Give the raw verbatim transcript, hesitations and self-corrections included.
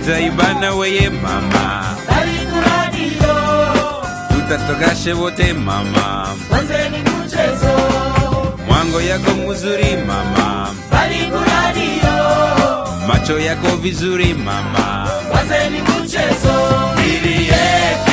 Tutaibana weye mama, Karibu Radio, tutatogashe wote mama, Wanzeni mchezo, mwango yako mzuri mama, Karibu Radio, macho yako vizuri mama, Wanzeni mchezo, ili yetu